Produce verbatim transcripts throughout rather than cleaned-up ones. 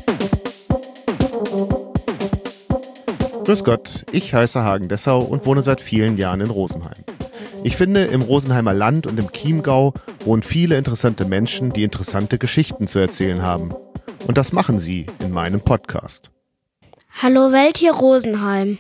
Grüß Gott, ich heiße Hagen Dessau und wohne seit vielen Jahren in Rosenheim. Ich finde, im Rosenheimer Land und im Chiemgau wohnen viele interessante Menschen, die interessante Geschichten zu erzählen haben. Und das machen sie in meinem Podcast. Hallo Welt, hier Rosenheim.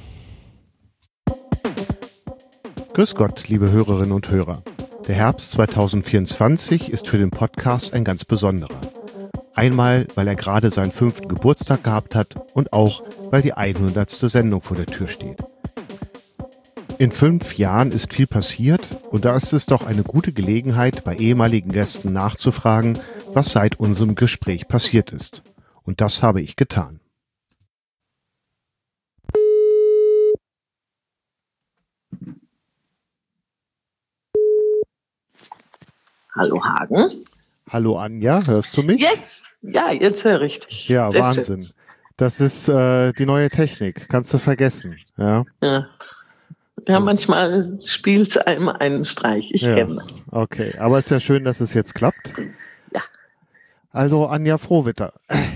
Grüß Gott, liebe Hörerinnen und Hörer. Der Herbst zweitausendvierundzwanzig ist für den Podcast ein ganz besonderer. Einmal, weil er gerade seinen fünften Geburtstag gehabt hat und auch, weil die hundertste Sendung vor der Tür steht. In fünf Jahren ist viel passiert und da ist es doch eine gute Gelegenheit, bei ehemaligen Gästen nachzufragen, was seit unserem Gespräch passiert ist. Und das habe ich getan. Hallo Hagen. Hallo Anja, hörst du mich? Yes, ja, jetzt höre ich dich. Ja, Sehr Wahnsinn. schön. Das ist äh, die neue Technik, kannst du vergessen. Ja, Ja, ja manchmal spielt es einem einen Streich, ich ja. kenne das. Okay, aber es ist ja schön, dass es jetzt klappt. Ja. Also Anja Frohwitter.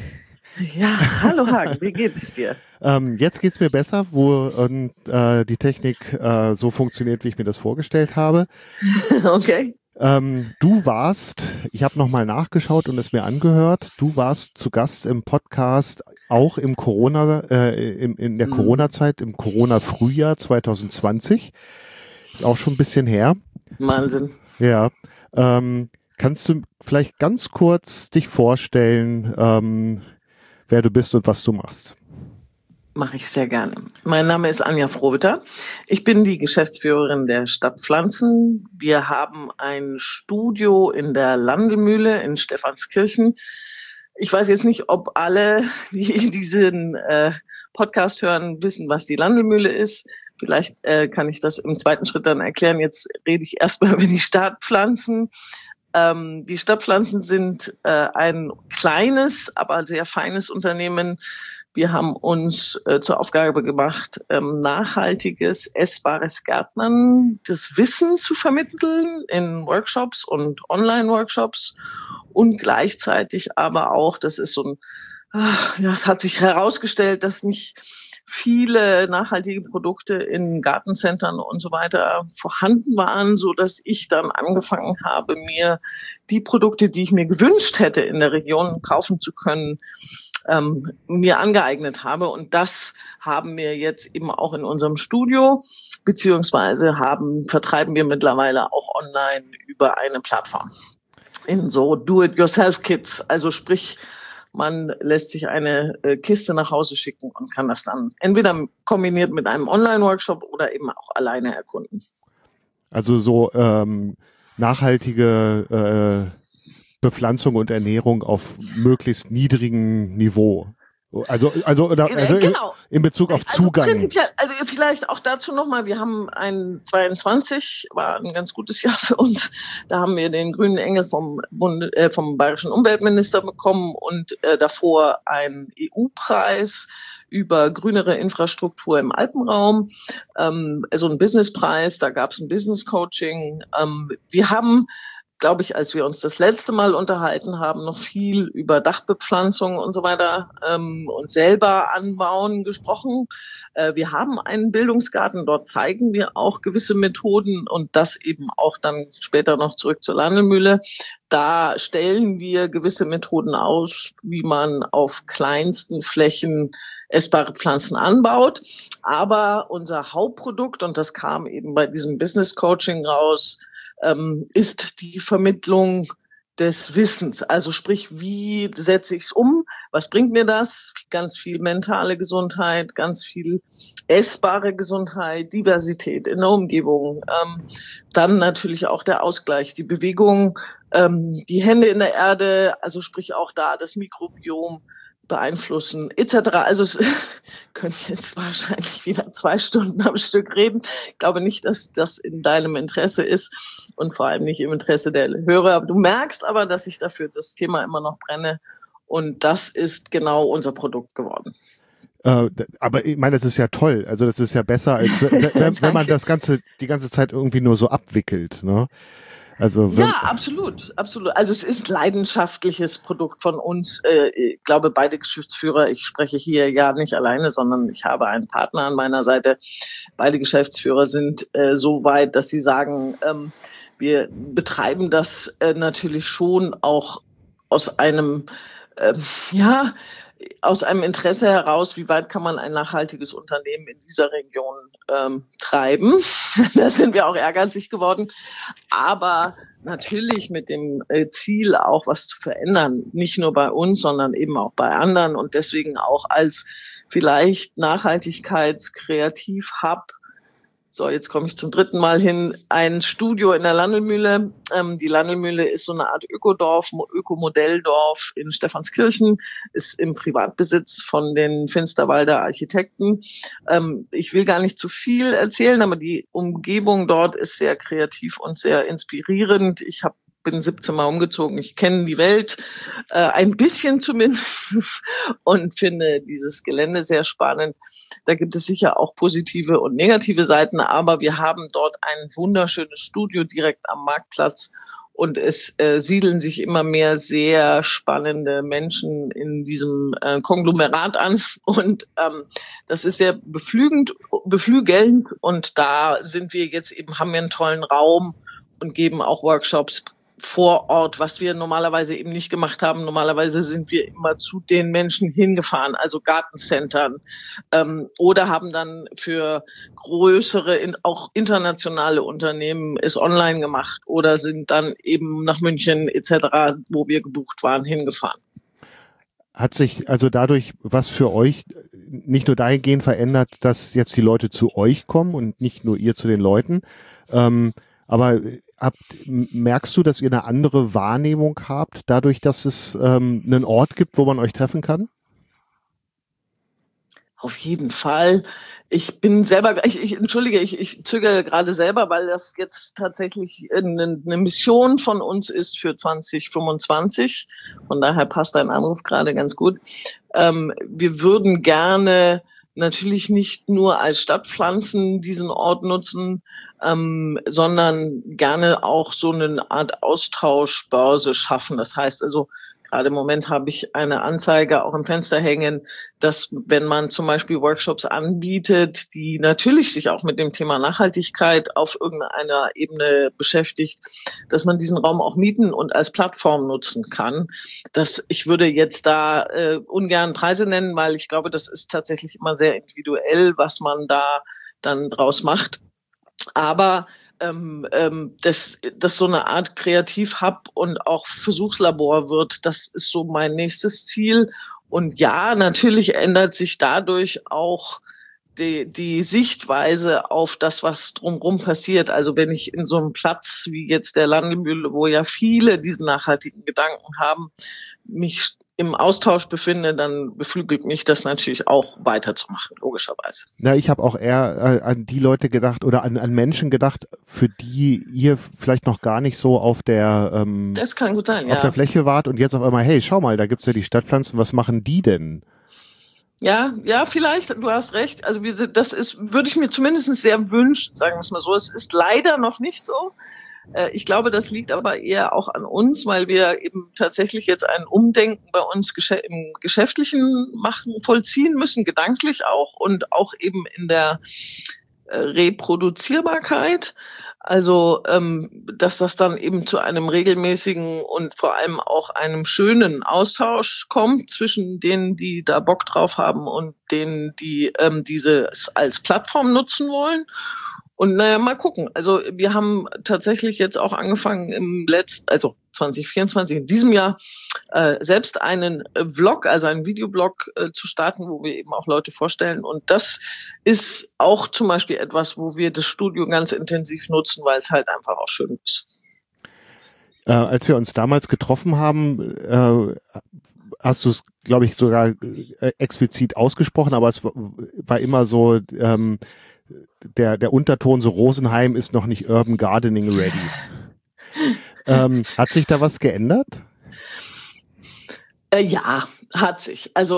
Ja, hallo Hagen, wie geht es dir? Ähm, jetzt geht's mir besser, wo und, äh, die Technik äh, so funktioniert, wie ich mir das vorgestellt habe. Okay. Ähm, du warst, ich habe nochmal nachgeschaut und es mir angehört, du warst zu Gast im Podcast auch im Corona, äh, im, in der Mhm. Corona-Zeit, im Corona-Frühjahr zwanzig zwanzig. Ist auch schon ein bisschen her. Wahnsinn. Ja. Ähm, kannst du vielleicht ganz kurz dich vorstellen, ähm, wer du bist und was du machst? Mache ich sehr gerne. Mein Name ist Anja Frohwitter. Ich bin die Geschäftsführerin der Stadt Pflanzen. Wir haben ein Studio in der Landelmühle in Stephanskirchen. Ich weiß jetzt nicht, ob alle, die diesen äh, Podcast hören, wissen, was die Landelmühle ist. Vielleicht äh, kann ich das im zweiten Schritt dann erklären. Jetzt rede ich erstmal über die Stadtpflanzen. Ähm, die Stadtpflanzen sind äh, ein kleines, aber sehr feines Unternehmen. Wir haben uns äh, zur Aufgabe gemacht, ähm, nachhaltiges, essbares Gärtnern, das Wissen zu vermitteln in Workshops und Online-Workshops und gleichzeitig aber auch, das ist so ein, ach, ja, es hat sich herausgestellt, dass nicht viele nachhaltige Produkte in Gartencentern und so weiter vorhanden waren, so dass ich dann angefangen habe, mir die Produkte, die ich mir gewünscht hätte, in der Region kaufen zu können, ähm, mir angeeignet habe. Und das haben wir jetzt eben auch in unserem Studio, beziehungsweise haben, vertreiben wir mittlerweile auch online über eine Plattform in so Do-it-yourself-Kits. Also sprich, man lässt sich eine äh, Kiste nach Hause schicken und kann das dann entweder kombiniert mit einem Online-Workshop oder eben auch alleine erkunden. Also so ähm, nachhaltige äh, Bepflanzung und Ernährung auf möglichst niedrigem Niveau. Also, also, oder, also genau. in, in Bezug auf Also Zugang. Prinzipiell, also vielleicht auch dazu nochmal, wir haben ein zweiundzwanzig, war ein ganz gutes Jahr für uns. Da haben wir den grünen Engel vom Bund, äh, vom bayerischen Umweltminister bekommen und äh, davor einen E U-Preis über grünere Infrastruktur im Alpenraum, ähm, also ein Businesspreis, da gab es ein Business-Coaching. Ähm, wir haben, glaube ich, als wir uns das letzte Mal unterhalten haben, noch viel über Dachbepflanzung und so weiter ähm, und selber anbauen gesprochen. Äh, wir haben einen Bildungsgarten, dort zeigen wir auch gewisse Methoden und das eben auch dann später noch zurück zur Landelmühle. Da stellen wir gewisse Methoden aus, wie man auf kleinsten Flächen essbare Pflanzen anbaut. Aber unser Hauptprodukt, und das kam eben bei diesem Business Coaching raus, ähm, ist die Vermittlung des Wissens. Also sprich, wie setze ich es um? Was bringt mir das? Ganz viel mentale Gesundheit, ganz viel essbare Gesundheit, Diversität in der Umgebung. Ähm, dann natürlich auch der Ausgleich, die Bewegung, ähm, die Hände in der Erde, also sprich auch da das Mikrobiom beeinflussen, et cetera. Also es können jetzt wahrscheinlich wieder zwei Stunden am Stück reden. Ich glaube nicht, dass das in deinem Interesse ist und vor allem nicht im Interesse der Hörer. Du merkst aber, dass ich dafür das Thema immer noch brenne und das ist genau unser Produkt geworden. Äh, aber ich meine, das ist ja toll. Also das ist ja besser, als wenn, wenn, wenn man das Ganze die ganze Zeit irgendwie nur so abwickelt. Ne? Also ja, absolut, absolut. Also es ist ein leidenschaftliches Produkt von uns. Ich glaube, beide Geschäftsführer, ich spreche hier ja nicht alleine, sondern ich habe einen Partner an meiner Seite. Beide Geschäftsführer sind äh, so weit, dass sie sagen, ähm, wir betreiben das äh, natürlich schon auch aus einem, äh, ja, aus einem Interesse heraus, wie weit kann man ein nachhaltiges Unternehmen in dieser Region ähm, treiben. Da sind wir auch ehrgeizig geworden. Aber natürlich mit dem äh, Ziel auch was zu verändern. Nicht nur bei uns, sondern eben auch bei anderen. Und deswegen auch als vielleicht Nachhaltigkeits-Kreativ-Hub. So, jetzt komme ich zum dritten Mal hin. Ein Studio in der Landelmühle. Ähm, die Landelmühle ist so eine Art Ökodorf, Ökomodelldorf in Stephanskirchen, ist im Privatbesitz von den Finsterwalder Architekten. Ähm, ich will gar nicht zu viel erzählen, aber die Umgebung dort ist sehr kreativ und sehr inspirierend. Ich habe bin siebzehn Mal umgezogen. Ich kenne die Welt äh, ein bisschen zumindest und finde dieses Gelände sehr spannend. Da gibt es sicher auch positive und negative Seiten, aber wir haben dort ein wunderschönes Studio direkt am Marktplatz und es äh, siedeln sich immer mehr sehr spannende Menschen in diesem äh, Konglomerat an und ähm, das ist sehr beflügend, beflügelnd und da sind wir jetzt eben, haben wir einen tollen Raum und geben auch Workshops vor Ort, was wir normalerweise eben nicht gemacht haben. Normalerweise sind wir immer zu den Menschen hingefahren, also Gartencentern, ähm, oder haben dann für größere, in, auch internationale Unternehmen es online gemacht oder sind dann eben nach München et cetera, wo wir gebucht waren, hingefahren. Hat sich also dadurch was für euch nicht nur dahingehend verändert, dass jetzt die Leute zu euch kommen und nicht nur ihr zu den Leuten, ähm, aber habt, merkst du, dass ihr eine andere Wahrnehmung habt, dadurch, dass es ähm, einen Ort gibt, wo man euch treffen kann? Auf jeden Fall. Ich bin selber, ich, ich entschuldige, ich, ich zögere gerade selber, weil das jetzt tatsächlich eine, eine Mission von uns ist für zwanzig fünfundzwanzig. Von daher passt dein Anruf gerade ganz gut. Ähm, wir würden gerne natürlich nicht nur als Stadtpflanzen diesen Ort nutzen, ähm, sondern gerne auch so eine Art Austauschbörse schaffen. Das heißt also, gerade im Moment habe ich eine Anzeige auch im Fenster hängen, dass wenn man zum Beispiel Workshops anbietet, die natürlich sich auch mit dem Thema Nachhaltigkeit auf irgendeiner Ebene beschäftigt, dass man diesen Raum auch mieten und als Plattform nutzen kann. Das, ich würde jetzt da äh, ungern Preise nennen, weil ich glaube, das ist tatsächlich immer sehr individuell, was man da dann draus macht. Aber ähm, ähm, dass das so eine Art Kreativ-Hub und auch Versuchslabor wird, das ist so mein nächstes Ziel. Und ja, natürlich ändert sich dadurch auch die, die Sichtweise auf das, was drumherum passiert. Also wenn ich in so einem Platz wie jetzt der Landemühle, wo ja viele diesen nachhaltigen Gedanken haben, mich im Austausch befinde, dann beflügelt mich das natürlich auch weiterzumachen, logischerweise. Na, ich habe auch eher äh, an die Leute gedacht oder an, an Menschen gedacht, für die ihr vielleicht noch gar nicht so auf der ähm, das kann gut sein, auf ja. der Fläche wart und jetzt auf einmal, hey, schau mal, da gibt's ja die Stadtpflanzen, was machen die denn? Ja, ja, vielleicht, du hast recht. Also wir sind, das ist, würde ich mir zumindest sehr wünschen, sagen wir es mal so. Es ist leider noch nicht so. Ich glaube, das liegt aber eher auch an uns, weil wir eben tatsächlich jetzt ein Umdenken bei uns im Geschäftlichen machen, vollziehen müssen, gedanklich auch und auch eben in der Reproduzierbarkeit. Also, ähm, dass das dann eben zu einem regelmäßigen und vor allem auch einem schönen Austausch kommt zwischen denen, die da Bock drauf haben und denen, die ähm, dieses als Plattform nutzen wollen. Und naja, mal gucken. Also wir haben tatsächlich jetzt auch angefangen im letzten, also zwanzig vierundzwanzig, in diesem Jahr, äh, selbst einen Vlog, also einen Videoblog äh, zu starten, wo wir eben auch Leute vorstellen. Und das ist auch zum Beispiel etwas, wo wir das Studio ganz intensiv nutzen, weil es halt einfach auch schön ist. Äh, als wir uns damals getroffen haben, äh, hast du es, glaube ich, sogar äh, explizit ausgesprochen, aber es war immer so, ähm, Der, der Unterton so, Rosenheim ist noch nicht Urban Gardening ready. ähm, hat sich da was geändert? Äh, ja, hat sich. Also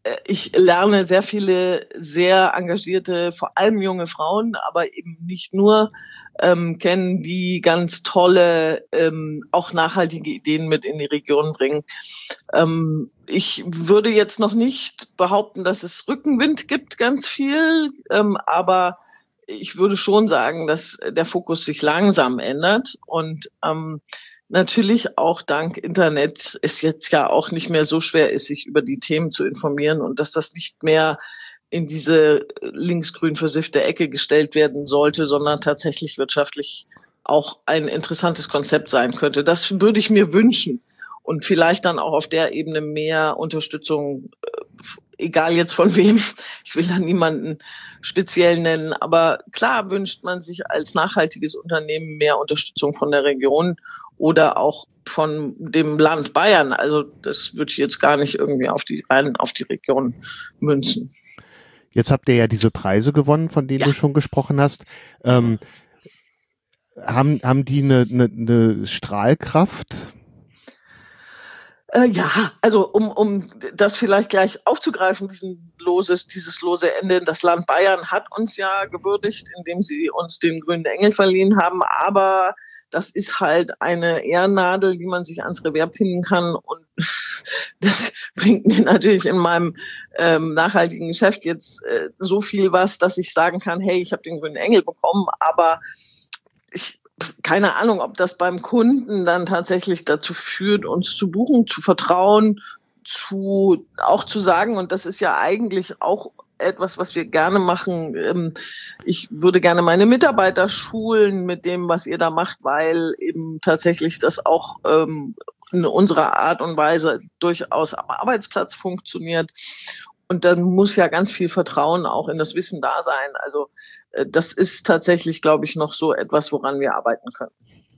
ich lerne sehr viele sehr engagierte, vor allem junge Frauen, aber eben nicht nur, ähm, kennen, die ganz tolle, ähm, auch nachhaltige Ideen mit in die Region bringen. Ähm, ich würde jetzt noch nicht behaupten, dass es Rückenwind gibt, ganz viel, ähm, aber ich würde schon sagen, dass der Fokus sich langsam ändert und ähm, natürlich auch dank Internet es jetzt ja auch nicht mehr so schwer ist, sich über die Themen zu informieren und dass das nicht mehr in diese linksgrün versiffte Ecke gestellt werden sollte, sondern tatsächlich wirtschaftlich auch ein interessantes Konzept sein könnte. Das würde ich mir wünschen und vielleicht dann auch auf der Ebene mehr Unterstützung, egal jetzt von wem, ich will da niemanden speziell nennen, aber klar wünscht man sich als nachhaltiges Unternehmen mehr Unterstützung von der Region oder auch von dem Land Bayern. Also das würde ich jetzt gar nicht irgendwie auf die rein auf die Region münzen. Jetzt habt ihr ja diese Preise gewonnen, von denen ja. du schon gesprochen hast. Ähm, haben, haben die eine, eine, eine Strahlkraft? Äh, ja, also um, um das vielleicht gleich aufzugreifen, diesen loses, dieses lose Ende. Das Land Bayern hat uns ja gewürdigt, indem sie uns den grünen Engel verliehen haben. Aber das ist halt eine Ehrennadel, die man sich ans Revers pinnen kann. Und das bringt mir natürlich in meinem ähm, nachhaltigen Geschäft jetzt äh, so viel was, dass ich sagen kann, hey, ich habe den grünen Engel bekommen. Aber ich keine Ahnung, ob das beim Kunden dann tatsächlich dazu führt, uns zu buchen, zu vertrauen, zu auch zu sagen, und das ist ja eigentlich auch etwas, was wir gerne machen. Ich würde gerne meine Mitarbeiter schulen mit dem, was ihr da macht, weil eben tatsächlich das auch in unserer Art und Weise durchaus am Arbeitsplatz funktioniert. Und dann muss ja ganz viel Vertrauen auch in das Wissen da sein. Also das ist tatsächlich, glaube ich, noch so etwas, woran wir arbeiten können.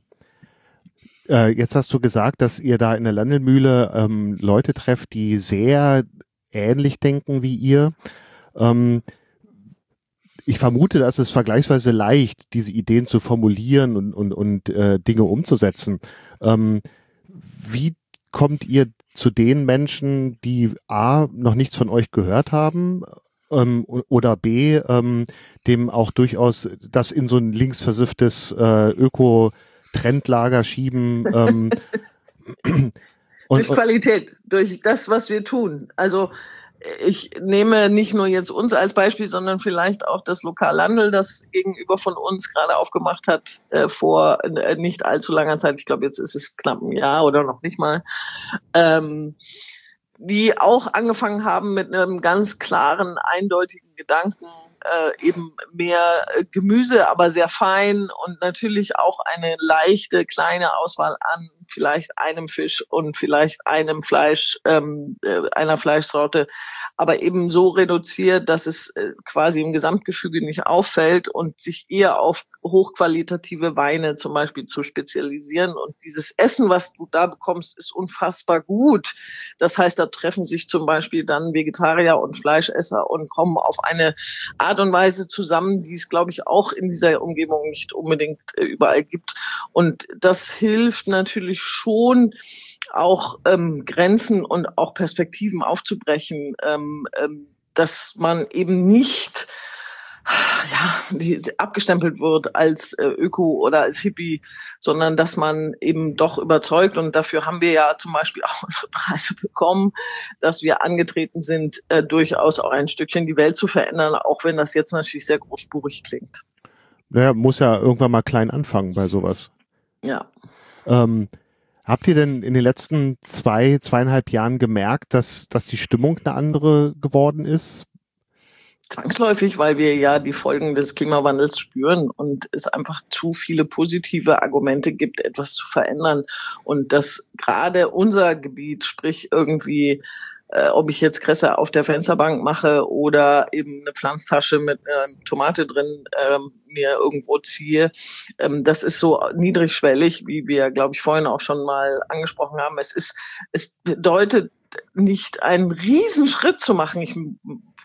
Äh, jetzt hast du gesagt, dass ihr da in der Landelmühle ähm, Leute trefft, die sehr ähnlich denken wie ihr. Ähm, ich vermute, dass es vergleichsweise leicht, diese Ideen zu formulieren und, und, und äh, Dinge umzusetzen. Ähm, wie kommt ihr zu den Menschen, die A, noch nichts von euch gehört haben, ähm, oder B, ähm, dem auch durchaus das in so ein linksversifftes äh, Öko-Trendlager schieben? Ähm, und, durch Qualität, durch das, was wir tun. Also ich nehme nicht nur jetzt uns als Beispiel, sondern vielleicht auch das Lokalhandel, das gegenüber von uns gerade aufgemacht hat, äh, vor äh, nicht allzu langer Zeit. Ich glaube, jetzt ist es knapp ein Jahr oder noch nicht mal. Ähm, die auch angefangen haben mit einem ganz klaren, eindeutigen Gedanken, äh, eben mehr Gemüse, aber sehr fein und natürlich auch eine leichte, kleine Auswahl an vielleicht einem Fisch und vielleicht einem Fleisch, ähm, äh, einer Fleischsorte, aber eben so reduziert, dass es äh, quasi im Gesamtgefüge nicht auffällt und sich eher auf hochqualitative Weine zum Beispiel zu spezialisieren. Und dieses Essen, was du da bekommst, ist unfassbar gut. Das heißt, da treffen sich zum Beispiel dann Vegetarier und Fleischesser und kommen auf eine Art und Weise zusammen, die es, glaube ich, auch in dieser Umgebung nicht unbedingt äh, überall gibt. Und das hilft natürlich schon, auch ähm, Grenzen und auch Perspektiven aufzubrechen, ähm, ähm, dass man eben nicht ja, die abgestempelt wird als äh, Öko oder als Hippie, sondern dass man eben doch überzeugt, und dafür haben wir ja zum Beispiel auch unsere Preise bekommen, dass wir angetreten sind, äh, durchaus auch ein Stückchen die Welt zu verändern, auch wenn das jetzt natürlich sehr großspurig klingt. Naja, muss ja irgendwann mal klein anfangen bei sowas. Ja. Ähm, habt ihr denn in den letzten zwei, zweieinhalb Jahren gemerkt, dass, dass die Stimmung eine andere geworden ist? Zwangsläufig, weil wir ja die Folgen des Klimawandels spüren und es einfach zu viele positive Argumente gibt, etwas zu verändern. Und dass gerade unser Gebiet, sprich irgendwie, äh, ob ich jetzt Kresse auf der Fensterbank mache oder eben eine Pflanztasche mit einer Tomate drin äh, mir irgendwo ziehe, ähm, das ist so niedrigschwellig, wie wir, glaube ich, vorhin auch schon mal angesprochen haben. Es ist, es bedeutet nicht einen Riesenschritt zu machen. Ich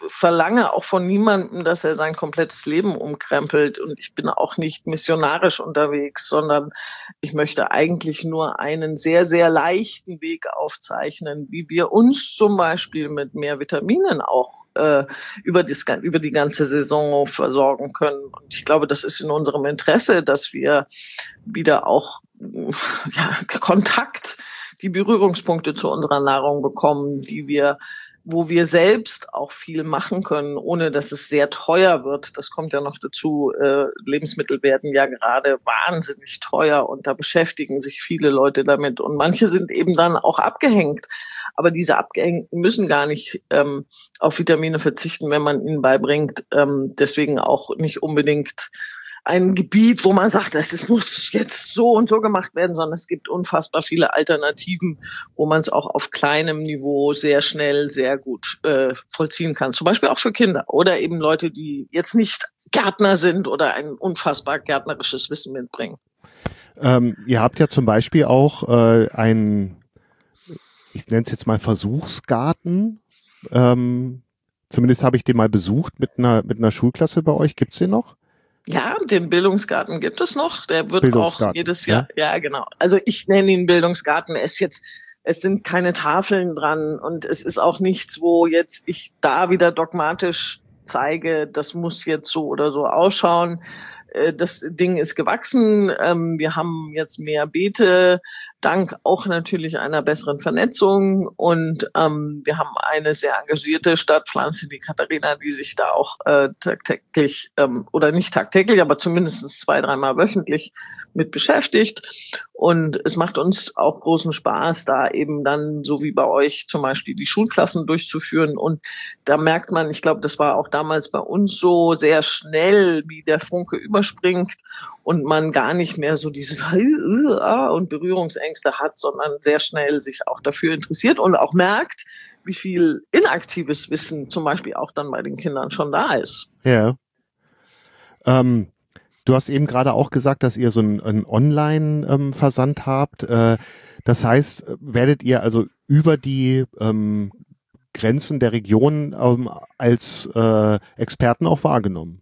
verlange auch von niemandem, dass er sein komplettes Leben umkrempelt. Und ich bin auch nicht missionarisch unterwegs, sondern ich möchte eigentlich nur einen sehr, sehr leichten Weg aufzeichnen, wie wir uns zum Beispiel mit mehr Vitaminen auch äh, über, das, über die ganze Saison versorgen können. Und ich glaube, das ist in unserem Interesse, dass wir wieder auch ja, Kontakt, die Berührungspunkte zu unserer Nahrung bekommen, die wir, wo wir selbst auch viel machen können, ohne dass es sehr teuer wird. Das kommt ja noch dazu. Äh, Lebensmittel werden ja gerade wahnsinnig teuer und da beschäftigen sich viele Leute damit. Und manche sind eben dann auch abgehängt. Aber diese Abgehängten müssen gar nicht ähm, auf Vitamine verzichten, wenn man ihnen beibringt. Ähm, deswegen auch nicht unbedingt ein Gebiet, wo man sagt, es muss jetzt so und so gemacht werden, sondern es gibt unfassbar viele Alternativen, wo man es auch auf kleinem Niveau sehr schnell, sehr gut äh, vollziehen kann. Zum Beispiel auch für Kinder oder eben Leute, die jetzt nicht Gärtner sind oder ein unfassbar gärtnerisches Wissen mitbringen. Ähm, ihr habt ja zum Beispiel auch äh, einen, ich nenne es jetzt mal Versuchsgarten. Ähm, zumindest habe ich den mal besucht mit einer, mit einer Schulklasse bei euch. Gibt's den noch? Ja, den Bildungsgarten gibt es noch. Der wird auch jedes Jahr, ja? ja, genau. Also ich nenne ihn Bildungsgarten. Es ist jetzt, es sind keine Tafeln dran und es ist auch nichts, wo jetzt ich da wieder dogmatisch zeige, das muss jetzt so oder so ausschauen. Das Ding ist gewachsen. Wir haben jetzt mehr Beete, dank auch natürlich einer besseren Vernetzung. Und ähm, wir haben eine sehr engagierte Stadtpflanze, die Katharina, die sich da auch äh, tagtäglich, ähm, oder nicht tagtäglich, aber zumindest zwei, dreimal wöchentlich mit beschäftigt. Und es macht uns auch großen Spaß, da eben dann, so wie bei euch, zum Beispiel die Schulklassen durchzuführen. Und da merkt man, ich glaube, das war auch damals bei uns so sehr schnell, wie der Funke überspringt und man gar nicht mehr so dieses und Berührungsängste hat, sondern sehr schnell sich auch dafür interessiert und auch merkt, wie viel inaktives Wissen zum Beispiel auch dann bei den Kindern schon da ist. Ja. Ähm, du hast eben gerade auch gesagt, dass ihr so einen, einen Online-Versand ähm, habt. Äh, das heißt, werdet ihr also über die ähm, Grenzen der Region ähm, als äh, Experten auch wahrgenommen?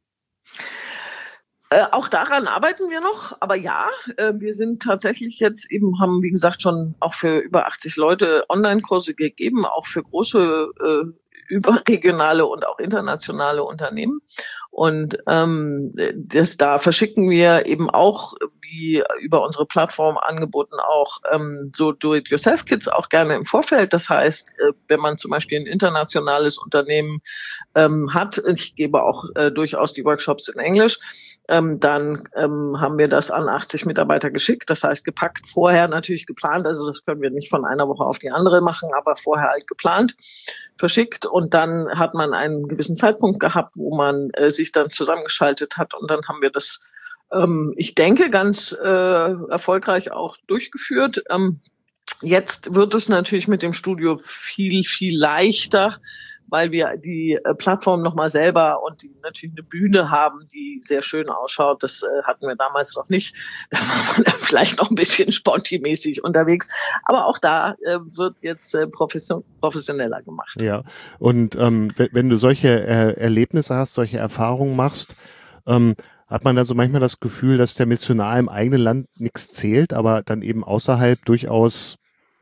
Äh, auch daran arbeiten wir noch, aber ja, äh, wir sind tatsächlich jetzt eben, haben wie gesagt schon auch für über achtzig Leute Online-Kurse gegeben, auch für große äh, überregionale und auch internationale Unternehmen. Und ähm, das, da verschicken wir eben auch, wie über unsere Plattform angeboten, auch ähm, so Do-it-yourself-Kits auch gerne im Vorfeld. Das heißt, äh, wenn man zum Beispiel ein internationales Unternehmen ähm, hat, ich gebe auch äh, durchaus die Workshops in Englisch, ähm, dann ähm, haben wir das an achtzig Mitarbeiter geschickt. Das heißt, gepackt, vorher natürlich geplant. Also das können wir nicht von einer Woche auf die andere machen, aber vorher halt geplant, verschickt. Und dann hat man einen gewissen Zeitpunkt gehabt, wo man äh, sich dann zusammengeschaltet hat. Und dann haben wir das, ähm, ich denke, ganz äh, erfolgreich auch durchgeführt. Ähm, jetzt wird es natürlich mit dem Studio viel, viel leichter, weil wir die äh, Plattform nochmal selber und die natürlich eine Bühne haben, die sehr schön ausschaut. Das äh, hatten wir damals noch nicht. Da war man vielleicht noch ein bisschen spontimäßig unterwegs. Aber auch da äh, wird jetzt äh, profession- professioneller gemacht. Ja, und ähm, wenn du solche äh, Erlebnisse hast, solche Erfahrungen machst, ähm, hat man dann so manchmal das Gefühl, dass der Missionar im eigenen Land nichts zählt, aber dann eben außerhalb durchaus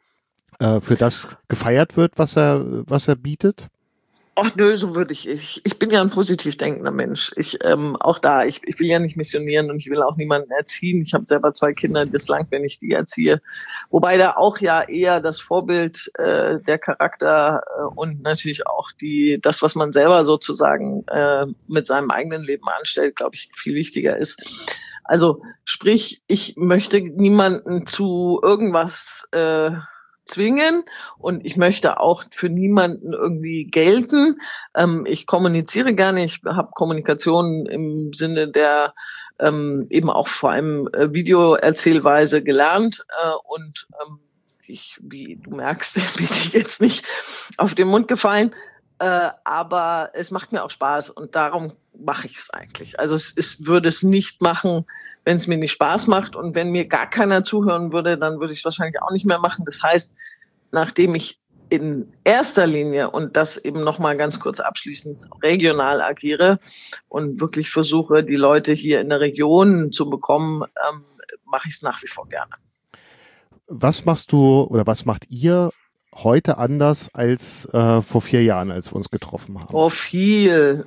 äh, für das gefeiert wird, was er, was er bietet? Ach nö, so würde ich, ich, ich bin ja ein positiv denkender Mensch. Ich, ähm, auch da, ich, ich will ja nicht missionieren und ich will auch niemanden erziehen. Ich habe selber zwei Kinder, das langt, wenn ich die erziehe. Wobei da auch ja eher das Vorbild, äh, der Charakter äh, und natürlich auch die, das, was man selber sozusagen äh, mit seinem eigenen Leben anstellt, glaube ich, viel wichtiger ist. Also sprich, ich möchte niemanden zu irgendwas äh, zwingen und ich möchte auch für niemanden irgendwie gelten. Ähm, ich kommuniziere gerne, ich habe Kommunikation im Sinne der ähm, eben auch vor allem äh, Videoerzählweise gelernt äh, und ähm, ich, wie du merkst, bin ich jetzt nicht auf den Mund gefallen. Äh, aber es macht mir auch Spaß und darum mache ich es eigentlich. Also es, es würde es nicht machen, wenn es mir nicht Spaß macht und wenn mir gar keiner zuhören würde, dann würde ich es wahrscheinlich auch nicht mehr machen. Das heißt, nachdem ich in erster Linie, und das eben nochmal ganz kurz abschließend, regional agiere und wirklich versuche, die Leute hier in der Region zu bekommen, ähm, mache ich es nach wie vor gerne. Was machst du oder was macht ihr heute anders als äh, vor vier Jahren, als wir uns getroffen haben? Oh, viel.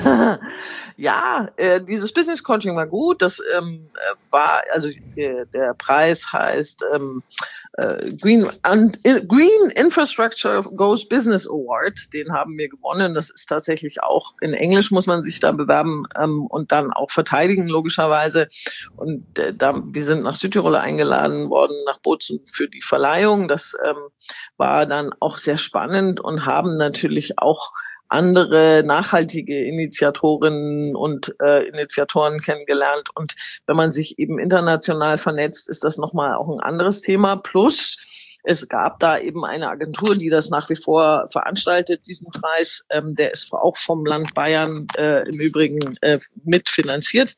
Ja, äh, dieses Business Coaching war gut. Das ähm, war, also der, der Preis heißt ähm, äh, Green, un, Green Infrastructure Goes Business Award. Den haben wir gewonnen. Das ist tatsächlich auch in Englisch, muss man sich da bewerben ähm, und dann auch verteidigen, logischerweise. Und äh, da, wir sind nach Südtirol eingeladen worden, nach Bozen für die Verleihung. Das ähm, war dann auch sehr spannend und haben natürlich auch andere nachhaltige Initiatorinnen und äh, Initiatoren kennengelernt. Und wenn man sich eben international vernetzt, ist das nochmal auch ein anderes Thema. Plus, es gab da eben eine Agentur, die das nach wie vor veranstaltet, diesen Preis. Ähm, der ist auch vom Land Bayern äh, im Übrigen äh, mitfinanziert.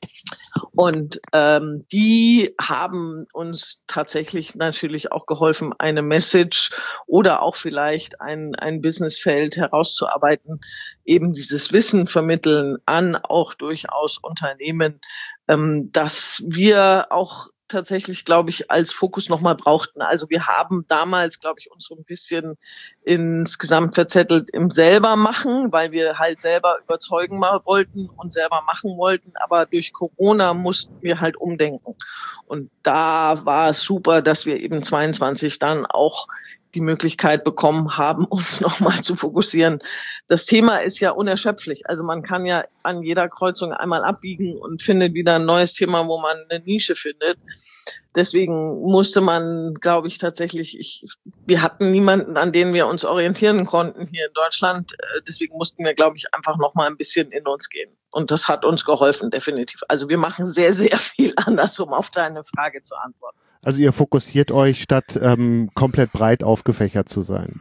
Und ähm, die haben uns tatsächlich natürlich auch geholfen, eine Message oder auch vielleicht ein, ein Businessfeld herauszuarbeiten, eben dieses Wissen vermitteln an auch durchaus Unternehmen, ähm, dass wir auch tatsächlich, glaube ich, als Fokus nochmal brauchten. Also wir haben damals, glaube ich, uns so ein bisschen insgesamt verzettelt im selber machen, weil wir halt selber überzeugen mal wollten und selber machen wollten. Aber durch Corona mussten wir halt umdenken. Und da war es super, dass wir eben zweiundzwanzig dann auch die Möglichkeit bekommen haben, uns nochmal zu fokussieren. Das Thema ist ja unerschöpflich. Also man kann ja an jeder Kreuzung einmal abbiegen und findet wieder ein neues Thema, wo man eine Nische findet. Deswegen musste man, glaube ich, tatsächlich, ich, wir hatten niemanden, an den wir uns orientieren konnten hier in Deutschland. Deswegen mussten wir, glaube ich, einfach nochmal ein bisschen in uns gehen. Und das hat uns geholfen, definitiv. Also wir machen sehr, sehr viel anders, um auf deine Frage zu antworten. Also ihr fokussiert euch, statt ähm, komplett breit aufgefächert zu sein.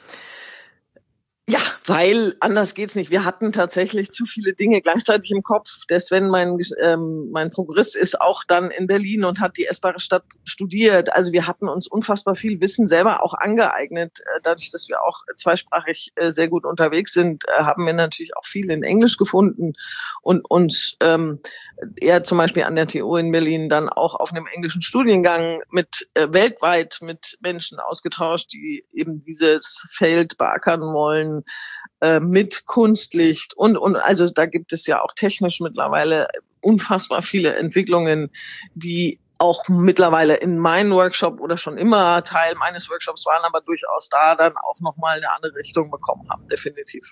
Ja, weil anders geht's nicht. Wir hatten tatsächlich zu viele Dinge gleichzeitig im Kopf. Der Sven, mein, ähm, mein Prokurist, ist auch dann in Berlin und hat die essbare Stadt studiert. Also wir hatten uns unfassbar viel Wissen selber auch angeeignet. Dadurch, dass wir auch zweisprachig äh, sehr gut unterwegs sind, äh, haben wir natürlich auch viel in Englisch gefunden und uns ähm, er zum Beispiel an der T U in Berlin dann auch auf einem englischen Studiengang mit äh, weltweit mit Menschen ausgetauscht, die eben dieses Feld beackern wollen, äh, mit Kunstlicht und, und also da gibt es ja auch technisch mittlerweile unfassbar viele Entwicklungen, die auch mittlerweile in meinem Workshop oder schon immer Teil meines Workshops waren, aber durchaus da dann auch nochmal eine andere Richtung bekommen haben, definitiv.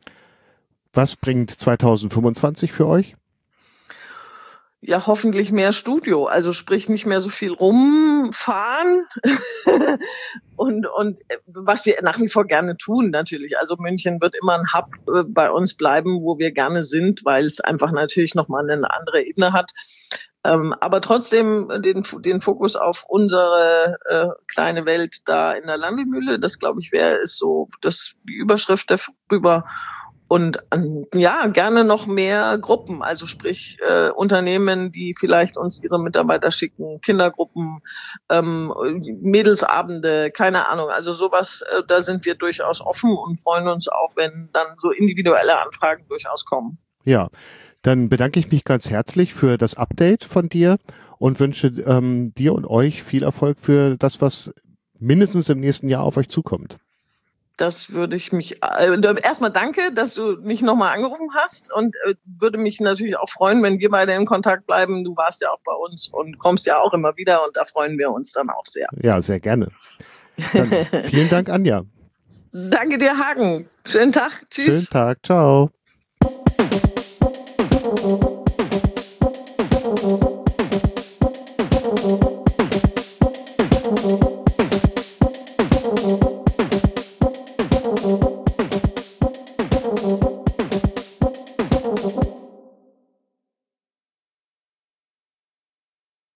Was bringt zwanzig fünfundzwanzig für euch? Ja, hoffentlich mehr Studio, also sprich nicht mehr so viel rumfahren und und was wir nach wie vor gerne tun natürlich. Also München wird immer ein Hub äh, bei uns bleiben, wo wir gerne sind, weil es einfach natürlich nochmal eine andere Ebene hat. Ähm, aber trotzdem den den Fokus auf unsere äh, kleine Welt da in der Landemühle, das glaube ich wäre ist so das die Überschrift darüber. Und ja, gerne noch mehr Gruppen, also sprich äh, Unternehmen, die vielleicht uns ihre Mitarbeiter schicken, Kindergruppen, ähm, Mädelsabende, keine Ahnung. Also sowas, äh, da sind wir durchaus offen und freuen uns auch, wenn dann so individuelle Anfragen durchaus kommen. Ja, dann bedanke ich mich ganz herzlich für das Update von dir und wünsche ähm, dir und euch viel Erfolg für das, was mindestens im nächsten Jahr auf euch zukommt. Das würde ich mich, äh, erstmal danke, dass du mich nochmal angerufen hast und äh, würde mich natürlich auch freuen, wenn wir beide in Kontakt bleiben. Du warst ja auch bei uns und kommst ja auch immer wieder und da freuen wir uns dann auch sehr. Ja, sehr gerne. Dann vielen Dank, Anja. Danke dir, Hagen. Schönen Tag. Tschüss. Schönen Tag. Ciao.